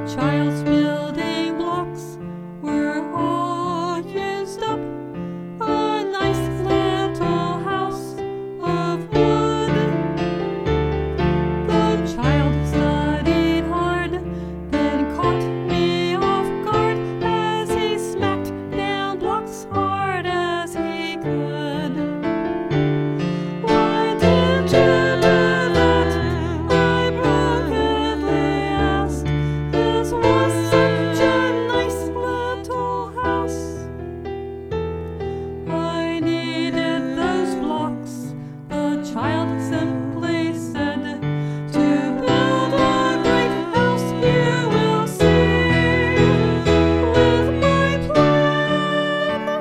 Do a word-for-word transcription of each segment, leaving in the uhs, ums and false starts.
child's building blocks were all used up. A nice little house of wood. The child studied hard, then caught me off guard as he smacked down blocks hard as he could. Why did you do that? I brokenly asked. This was such a nice little house. I needed those blocks, the child simply said. To build a great house you will see with my plan.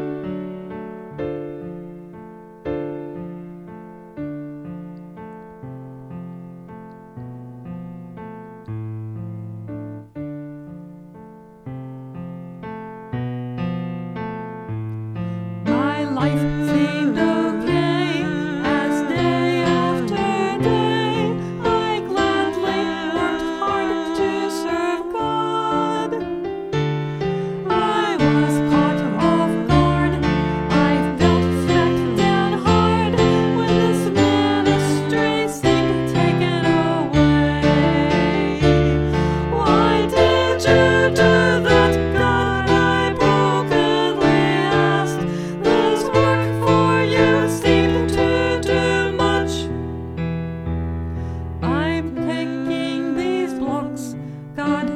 My life seemed okay as day after day I gladly worked hard to serve God. I was caught off guard. I felt smacked down hard when this ministry seemed taken away. Why did you do that, God? I brokenly asked. This work for you seemed to do much. I'm taking these blocks, God